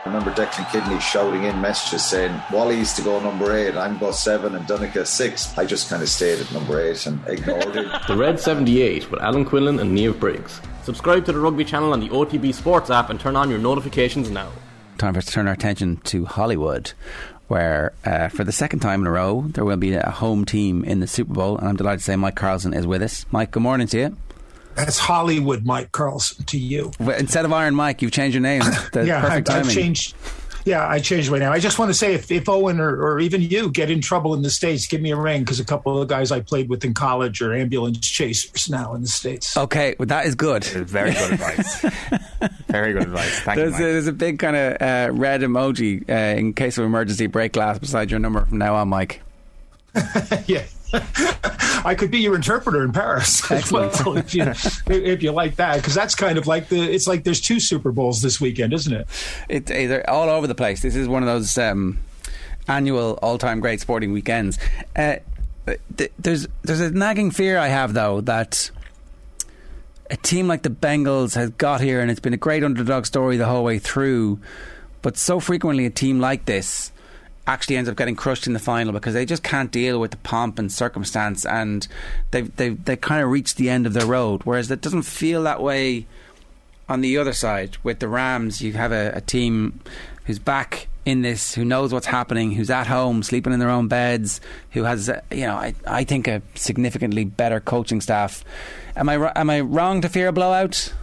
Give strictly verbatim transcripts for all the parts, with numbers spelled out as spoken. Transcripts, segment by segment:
I remember Declan Kidney shouting in messages saying Wally's to go number eight, I'm go seven and Donica six. I just kind of stayed at number eight and ignored it. The Red seventy-eight with Alan Quinlan and Niamh Briggs. Subscribe to the Rugby channel on the O T B Sports app and turn on your notifications now. Time for us to turn our attention to Hollywood, where uh, for the second time in a row there will be a home team in the Super Bowl, and I'm delighted to say Mike Carlson is with us. Mike, good morning to you. That's Hollywood Mike Carlson to you. Well, instead of Iron Mike, you've changed your name. The yeah, perfect I, timing. I changed. Yeah, I changed my name. I just want to say, if, if Owen or, or even you get in trouble in the States, give me a ring, because a couple of the guys I played with in college are ambulance chasers now in the States. Okay, well, that is good. Very good advice. Very good advice. Thank there's, you, Mike. A, there's a big kind of uh, red emoji uh, in case of emergency break glass beside your number from now on, Mike. Yeah. I could be your interpreter in Paris as well, if you, if you like that, because that's kind of like the it's like there's two Super Bowls this weekend, isn't it? It, they're all over the place. This is one of those um, annual all-time great sporting weekends. Uh, th- there's there's a nagging fear I have, though, that a team like the Bengals has got here and it's been a great underdog story the whole way through, but so frequently a team like this actually ends up getting crushed in the final because they just can't deal with the pomp and circumstance, and they've they've they kind of reached the end of their road. Whereas it doesn't feel that way on the other side with the Rams. You have a, a team who's back in this, who knows what's happening, who's at home, sleeping in their own beds, who has, uh, you know, I I think a significantly better coaching staff. Am I am I wrong to fear a blowout?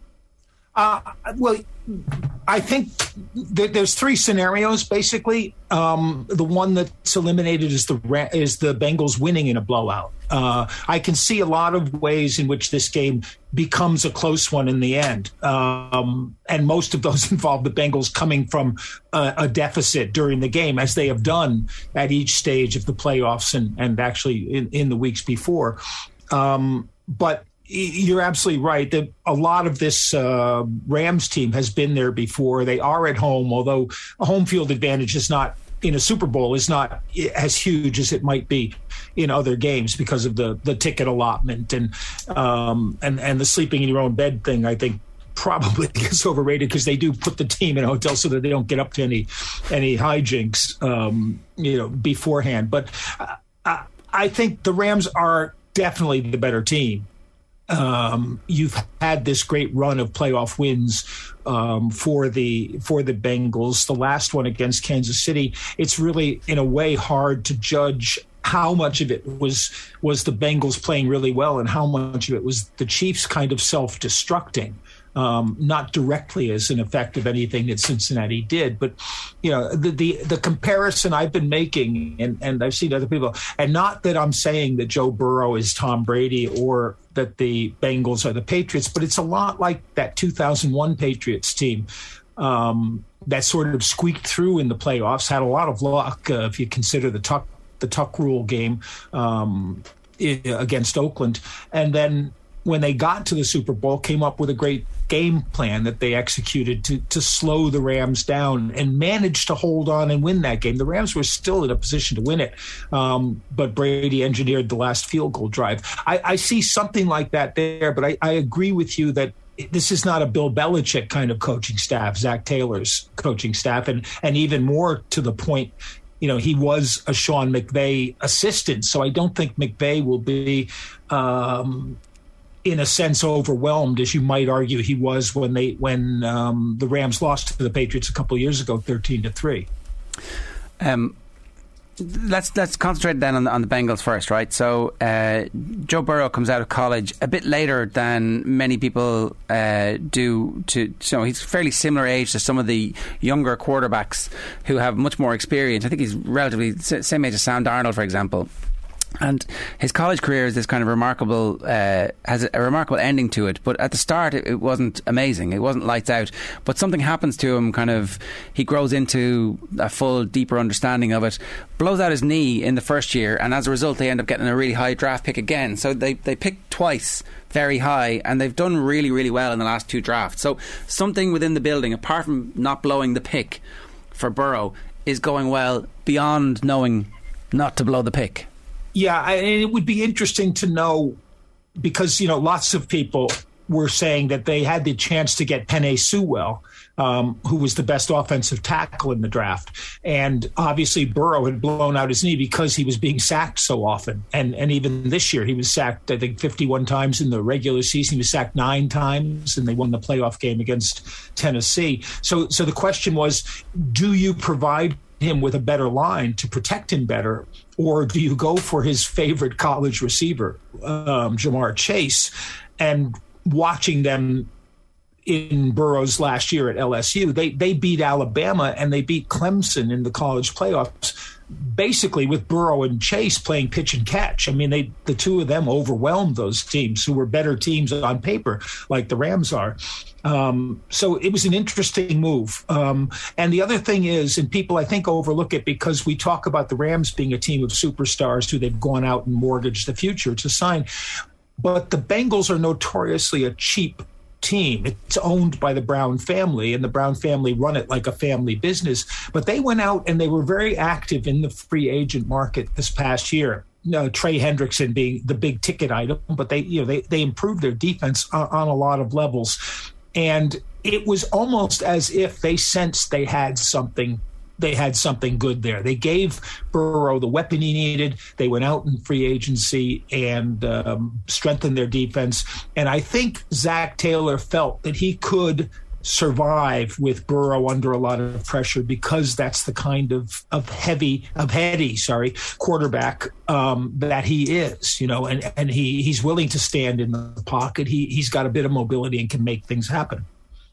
Uh, well, I think th- there's three scenarios basically. Um, the one that's eliminated is the Ra- is the Bengals winning in a blowout. Uh, I can see a lot of ways in which this game becomes a close one in the end, um, and most of those involve the Bengals coming from a, a deficit during the game, as they have done at each stage of the playoffs and and actually in, in the weeks before. Um, but you're absolutely right that a lot of this uh, Rams team has been there before. They are at home, although a home field advantage is not in a Super Bowl is not as huge as it might be in other games because of the, the ticket allotment and um, and and the sleeping in your own bed thing. I think probably gets overrated because they do put the team in a hotel so that they don't get up to any any hijinks, um, you know, beforehand. But I, I think the Rams are definitely the better team. Um, you've had this great run of playoff wins um, for the for the Bengals. The last one against Kansas City, it's really in a way hard to judge how much of it was was the Bengals playing really well and how much of it was the Chiefs kind of self-destructing. Um, not directly as an effect of anything that Cincinnati did, but you know the the, the comparison I've been making, and, and I've seen other people, and not that I'm saying that Joe Burrow is Tom Brady or that the Bengals are the Patriots, but it's a lot like that two thousand one Patriots team um, that sort of squeaked through in the playoffs, had a lot of luck uh, if you consider the tuck the tuck rule game um, against Oakland, and then when they got to the Super Bowl, came up with a great game plan that they executed to to slow the Rams down and managed to hold on and win that game. The Rams were still in a position to win it, um, but Brady engineered the last field goal drive. I, I see something like that there, but I, I agree with you that this is not a Bill Belichick kind of coaching staff, Zach Taylor's coaching staff, and and even more to the point, you know, he was a Sean McVay assistant, so I don't think McVay will be um, in a sense overwhelmed, as you might argue he was when they when um, the Rams lost to the Patriots a couple of years ago, thirteen to three. Um, let's let's concentrate then on the, on the Bengals first, right? So uh, Joe Burrow comes out of college a bit later than many people uh, do. To so he's fairly similar age to some of the younger quarterbacks who have much more experience. I think he's relatively same age as Sam Darnold, for example. And his college career is this kind of remarkable, uh, has a remarkable ending to it. But at the start, it, it wasn't amazing. It wasn't lights out. But something happens to him, kind of, he grows into a full, deeper understanding of it, blows out his knee in the first year, and as a result, they end up getting a really high draft pick again. So they, they picked twice very high, and they've done really, really well in the last two drafts. So something within the building, apart from not blowing the pick for Burrow, is going well beyond knowing not to blow the pick. Yeah, and it would be interesting to know, because, you know, lots of people were saying that they had the chance to get Penei Sewell, um, who was the best offensive tackle in the draft. And obviously Burrow had blown out his knee because he was being sacked so often. And and even this year, he was sacked, I think, fifty-one times in the regular season. He was sacked nine times, and they won the playoff game against Tennessee. So, so the question was, do you provide him with a better line to protect him better, or do you go for his favorite college receiver, um, Jamar Chase? And watching them in Burrow's last year at L S U, they they beat Alabama and they beat Clemson in the college playoffs, basically with Burrow and Chase playing pitch and catch. I mean, they the two of them overwhelmed those teams who were better teams on paper, like the Rams are. Um, so it was an interesting move. Um, and the other thing is, and people I think overlook it because we talk about the Rams being a team of superstars who they've gone out and mortgaged the future to sign. But the Bengals are notoriously a cheap team. It's owned by the Brown family, and the Brown family run it like a family business. But they went out and they were very active in the free agent market this past year. No, Trey Hendrickson being the big ticket item, but they, you know, they they improved their defense on, on a lot of levels, and it was almost as if they sensed they had something. They had something good there. They gave Burrow the weapon he needed. They went out in free agency and um, strengthened their defense. And I think Zach Taylor felt that he could survive with Burrow under a lot of pressure because that's the kind of, of heavy, of heady, sorry, quarterback um, that he is, you know, and, and he, he's willing to stand in the pocket. He, he's got a bit of mobility and can make things happen.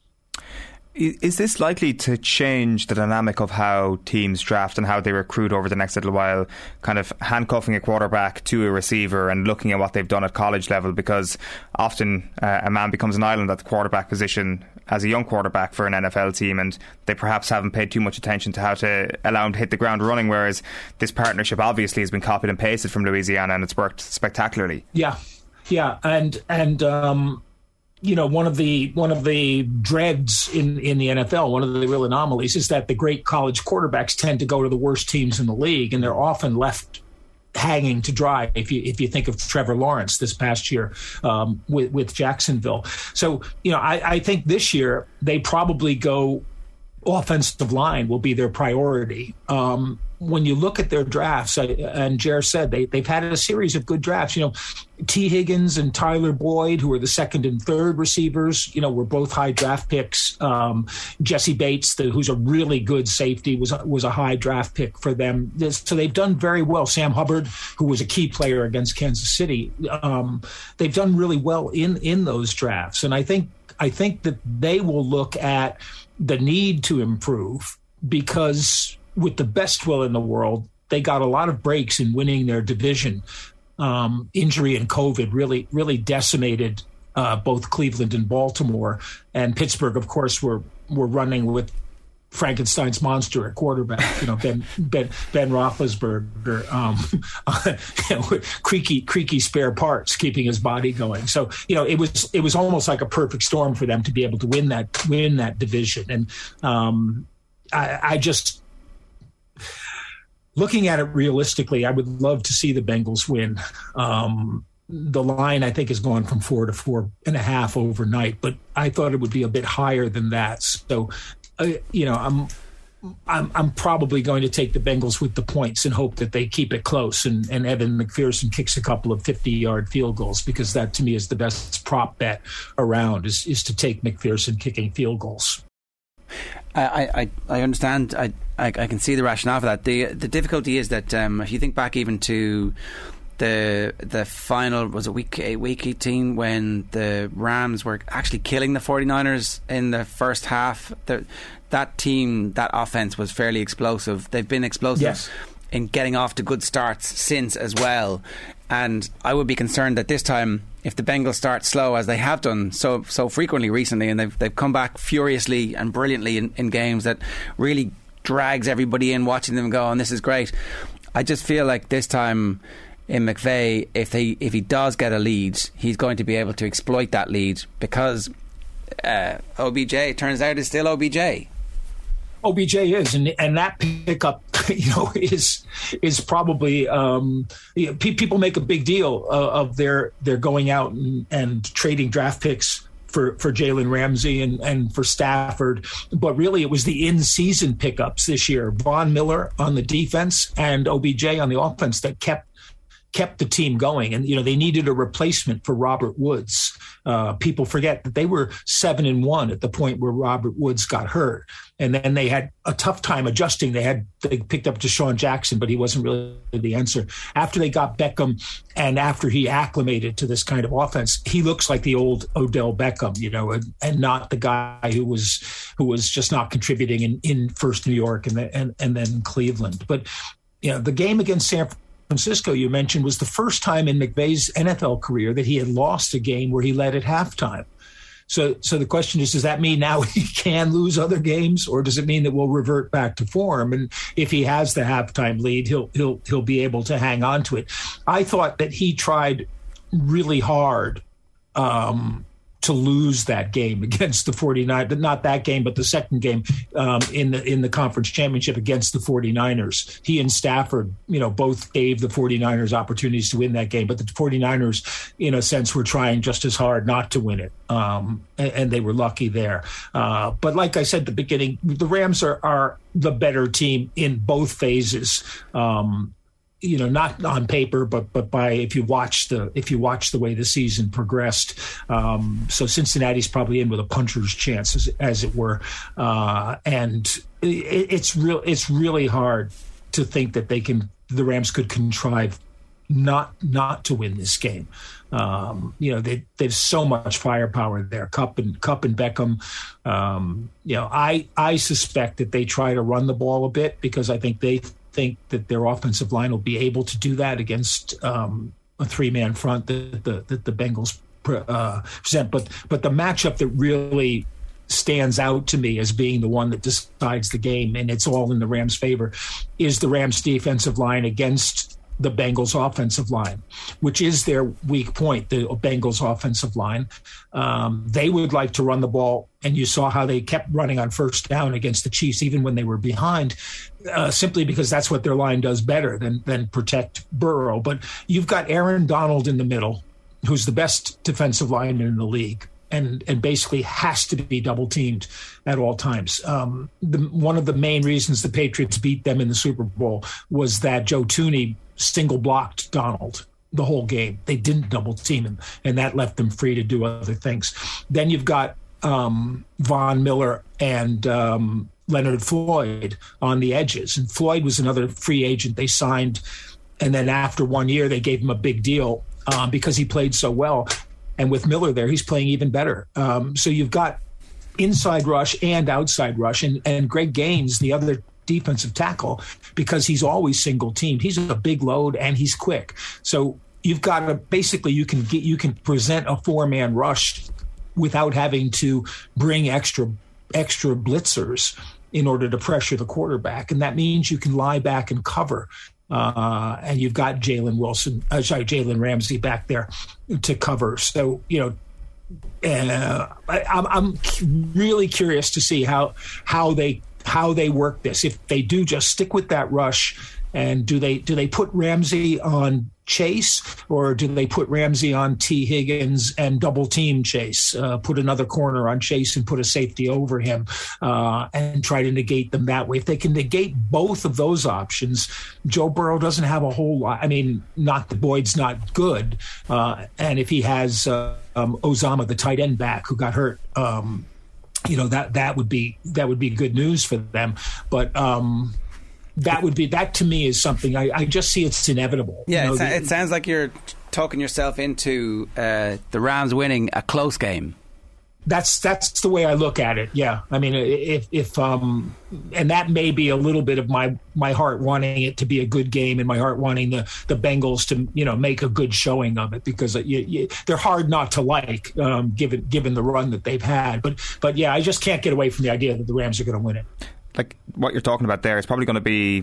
Is this likely to change the dynamic of how teams draft and how they recruit over the next little while, kind of handcuffing a quarterback to a receiver and looking at what they've done at college level? Because often uh, a man becomes an island at the quarterback position as a young quarterback for an N F L team, and they perhaps haven't paid too much attention to how to allow him to hit the ground running, whereas this partnership obviously has been copied and pasted from Louisiana and it's worked spectacularly. Yeah, yeah, and and um you know, one of the one of the dreads in, in the N F L, one of the real anomalies, is that the great college quarterbacks tend to go to the worst teams in the league, and they're often left hanging to dry. If you if you think of Trevor Lawrence this past year um, with with Jacksonville, so you know, I, I think this year they probably go offensive line will be their priority. Um, when you look at their drafts, I, and Jer said they, they've had a series of good drafts. You know, T. Higgins and Tyler Boyd, who are the second and third receivers, you know, were both high draft picks. Um, Jesse Bates, the, who's a really good safety, was was a high draft pick for them. So they've done very well. Sam Hubbard, who was a key player against Kansas City, um, they've done really well in in those drafts. And I think I think that they will look at the need to improve because with the best will in the world, they got a lot of breaks in winning their division. Um, injury and COVID really, really decimated uh, both Cleveland and Baltimore. And Pittsburgh, of course, were were running with Frankenstein's monster at quarterback. You know, Ben Ben Ben Roethlisberger, um, you know, creaky creaky spare parts keeping his body going. So you know, it was it was almost like a perfect storm for them to be able to win that win that division. And um, I, I just. Looking at it realistically, I would love to see the Bengals win. Um, the line, I think, has gone from four to four and a half overnight, but I thought it would be a bit higher than that. So, uh, you know, I'm, I'm I'm probably going to take the Bengals with the points and hope that they keep it close. And, and Evan McPherson kicks a couple of fifty-yard field goals, because that, to me, is the best prop bet around, is, is to take McPherson kicking field goals. I, I, I understand. I, I I can see the rationale for that. The the difficulty is that um, if you think back even to the the final, was it week eight, week eighteen, when the Rams were actually killing the 49ers in the first half. The, that team, that offense was fairly explosive. They've been explosive yes. in getting off to good starts since as well. And I would be concerned that this time, if the Bengals start slow, as they have done so so frequently recently, and they've they've come back furiously and brilliantly in, in games that really drags everybody in watching them go, and this is great. I just feel like this time in McVay, if he if he does get a lead, he's going to be able to exploit that lead, because uh, O B J, it turns out, is still O B J. O B J is, and and that pickup you know, is is probably um, you know, pe- people make a big deal uh, of their their going out and, and trading draft picks for, for Jalen Ramsey and, and for Stafford. But really, it was the in-season pickups this year. Von Miller on the defense and O B J on the offense that kept kept the team going. And, you know, they needed a replacement for Robert Woods. Uh, people forget that they were seven and one at the point where Robert Woods got hurt. And then they had a tough time adjusting. They had, they picked up Deshaun Jackson, but he wasn't really the answer. After they got Beckham and after he acclimated to this kind of offense, he looks like the old Odell Beckham, you know, and, and not the guy who was, who was just not contributing in, in first New York and, the, and, and then Cleveland. But, you know, the game against San Francisco, Francisco, you mentioned, was the first time in McVay's N F L career that he had lost a game where he led at halftime. So, so the question is, does that mean now he can lose other games, or does it mean that we'll revert back to form? And if he has the halftime lead, he'll he'll he'll be able to hang on to it. I thought that he tried really hard um, to lose that game against the 49ers, not that game, but the second game um, in the in the conference championship against the 49ers. He and Stafford, you know, both gave the 49ers opportunities to win that game, but the 49ers, in a sense, were trying just as hard not to win it, um, and, and they were lucky there. Uh, but like I said at the beginning, the Rams are, are the better team in both phases. Um, you know, not on paper, but but by if you watch the if you watch the way the season progressed. Um, so Cincinnati's probably in with a puncher's chance, as, as it were, uh, and it, it's real. It's really hard to think that they can. The Rams could contrive not not to win this game. Um, you know, they, there's so much firepower there. Kupp and Kupp and Beckham. Um, you know, I I suspect that they try to run the ball a bit because I think they. think that their offensive line will be able to do that against um, a three-man front that the, that the Bengals uh, present. But but the matchup that really stands out to me as being the one that decides the game, and it's all in the Rams' favor, is the Rams' defensive line against the Bengals' offensive line, which is their weak point, the Bengals' offensive line. Um, they would like to run the ball, and you saw how they kept running on first down against the Chiefs, even when they were behind, uh, simply because that's what their line does better than, than protect Burrow. But you've got Aaron Donald in the middle, who's the best defensive lineman in the league, and and basically has to be double teamed at all times. Um, the, one of the main reasons the Patriots beat them in the Super Bowl was that Joe Thuney single blocked Donald the whole game. They didn't double team him, and that left them free to do other things. Then you've got um, Von Miller and um, Leonard Floyd on the edges, and Floyd was another free agent they signed, and then after one year they gave him a big deal um, because he played so well. And with Miller there, he's playing even better. Um, so you've got inside rush and outside rush. And, and Greg Gaines, the other defensive tackle, because he's always single teamed. He's a big load and he's quick. So you've got to basically you can get you can present a four man rush without having to bring extra extra blitzers in order to pressure the quarterback. And that means you can lie back and cover. Uh, and you've got Jalen Wilson, uh, sorry, Jalen Ramsey back there to cover. So, you know, uh, I, I'm, I'm really curious to see how how they how they work this. If they do just stick with that rush, and do they do they put Ramsey on Chase, or do they put Ramsey on T. Higgins and double team Chase, uh, put another corner on Chase and put a safety over him uh, and try to negate them that way? If they can negate both of those options, Joe Burrow doesn't have a whole lot. I mean, not that Boyd's not good. Uh, and if he has uh, um, Ozama, the tight end back who got hurt, um, you know, that, that would be, that would be good news for them. But, um, That would be that to me is something I, I just see it's inevitable. Yeah, you know, it, the, it sounds like you're talking yourself into uh, the Rams winning a close game. That's that's the way I look at it. Yeah, I mean, if if um, and that may be a little bit of my my heart wanting it to be a good game, and my heart wanting the, the Bengals to you know make a good showing of it, because you, you, they're hard not to like um, given given the run that they've had. But but yeah, I just can't get away from the idea that the Rams are going to win it. Like what you're talking about there is probably going to be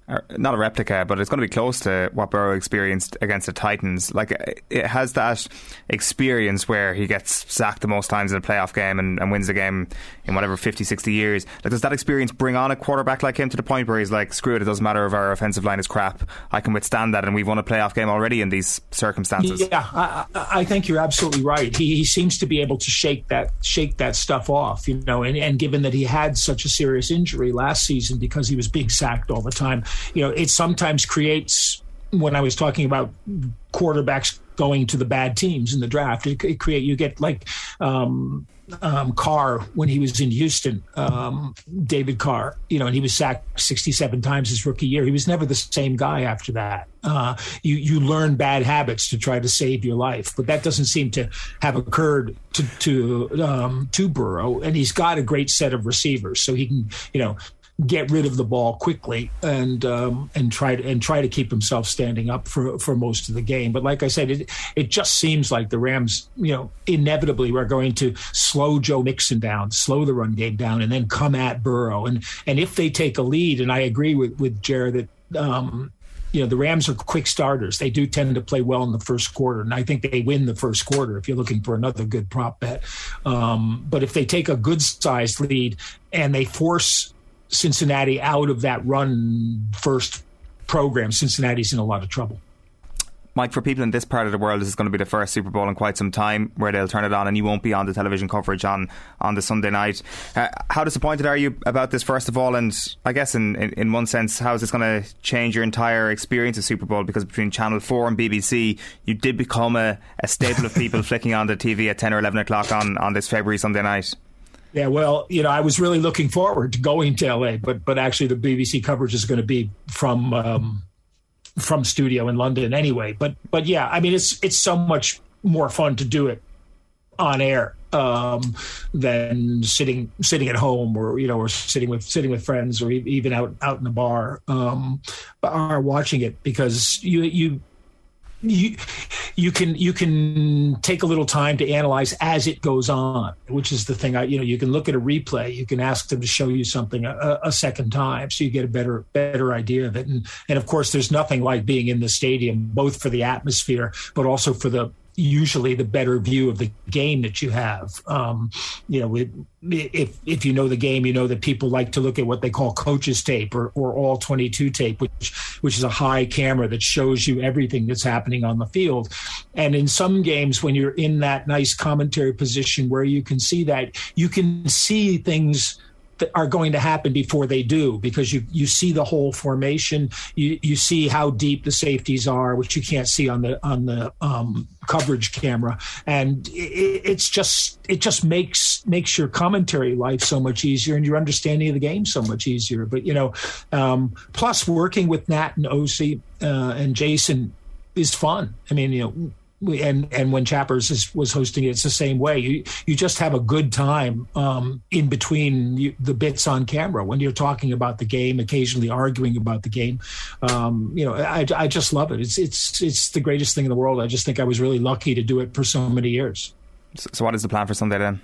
not a replica, but it's going to be close to what Burrow experienced against the Titans. Like, it has that experience where he gets sacked the most times in a playoff game and, and wins the game in whatever fifty, sixty years. Like, does that experience bring on a quarterback like him to the point where he's like, screw it, it doesn't matter if our offensive line is crap, I can withstand that, and we've won a playoff game already in these circumstances? Yeah, I, I think you're absolutely right. He, he seems to be able to shake that shake that stuff off, you know, and, and given that he had such a serious injury last season because he was being sacked all the time, you know, it sometimes creates, when I was talking about quarterbacks going to the bad teams in the draft, it, it create you get like um, um, Carr when he was in Houston, um, David Carr, you know, and he was sacked sixty-seven times his rookie year. He was never the same guy after that. Uh, you you learn bad habits to try to save your life, but that doesn't seem to have occurred to to um, to Burrow, and he's got a great set of receivers, so he can, you know, get rid of the ball quickly and um, and try to and try to keep himself standing up for, for most of the game. But like I said, it it just seems like the Rams, you know, inevitably are going to slow Joe Mixon down, slow the run game down, and then come at Burrow. And and if they take a lead, and I agree with with Jared that um, you know, the Rams are quick starters. They do tend to play well in the first quarter, and I think they win the first quarter if you're looking for another good prop bet. Um, but if they take a good sized lead and they force Cincinnati out of that run first program, Cincinnati's in a lot of trouble. Mike, for people in this part of the world, this is going to be the first Super Bowl in quite some time where they'll turn it on and you won't be on the television coverage on, on the Sunday night. Uh, how disappointed are you about this, first of all? And I guess in, in, in one sense, how is this going to change your entire experience of Super Bowl? Because between Channel four and B B C, you did become a, a staple of people flicking on the T V at ten or eleven o'clock on, on this February Sunday night. Yeah, well, you know, I was really looking forward to going to L A, but but actually the B B C coverage is going to be from um, from studio in London anyway. But but yeah, I mean, it's it's so much more fun to do it on air um, than sitting sitting at home or you know or sitting with sitting with friends or even out out in the bar um, or watching it, because you you. You you can you can take a little time to analyze as it goes on, which is the thing. I you know you can look at a replay, you can ask them to show you something a, a second time, so you get a better better idea of it. And and of course, there's nothing like being in the stadium, both for the atmosphere, but also for the usually the better view of the game that you have. Um, you know, it, if if you know the game, you know that people like to look at what they call coaches tape or, or all twenty-two tape, which which is a high camera that shows you everything that's happening on the field. And in some games, when you're in that nice commentary position where you can see that, you can see things that are going to happen before they do, because you you see the whole formation, you you see how deep the safeties are, which you can't see on the on the um, coverage camera, and it, it's just it just makes makes your commentary life so much easier and your understanding of the game so much easier. But you know, um, plus working with Nat and O C uh, and Jason is fun. I mean, you know. And and when Chappers is, was hosting it, it's the same way. You you just have a good time um, in between you, the bits on camera when you're talking about the game, occasionally arguing about the game. Um, you know, I, I just love it. It's it's it's the greatest thing in the world. I just think I was really lucky to do it for so many years. So, so what is the plan for Sunday then?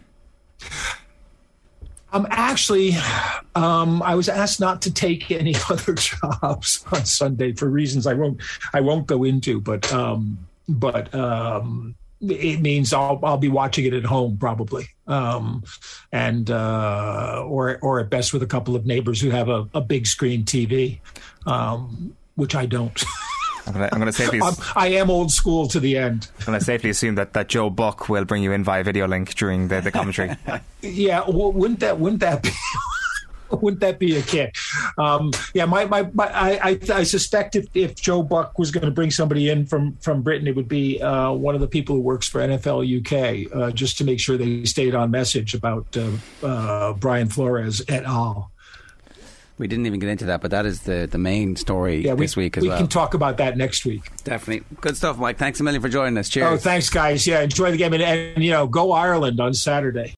Um, actually, um, I was asked not to take any other jobs on Sunday for reasons I won't I won't go into, but. Um, But um, it means I'll I'll be watching it at home probably, um, and uh, or or at best with a couple of neighbors who have a, a big screen T V, um, which I don't. I'm going to safely. I am old school to the end. I'm going to safely assume that, that Joe Buck will bring you in via video link during the, the commentary. Yeah, well, wouldn't that wouldn't that be? Wouldn't that be a kid? Um, yeah, my, my, my I, I, I suspect if, if Joe Buck was going to bring somebody in from, from Britain, it would be uh, one of the people who works for N F L U K, uh, just to make sure they stayed on message about uh, uh, Brian Flores et al. We didn't even get into that, but that is the, the main story yeah, we, this week as we well. We can talk about that next week. Definitely. Good stuff, Mike. Thanks a million for joining us. Cheers. Oh, thanks, guys. Yeah, enjoy the game. And, and you know, go Ireland on Saturday.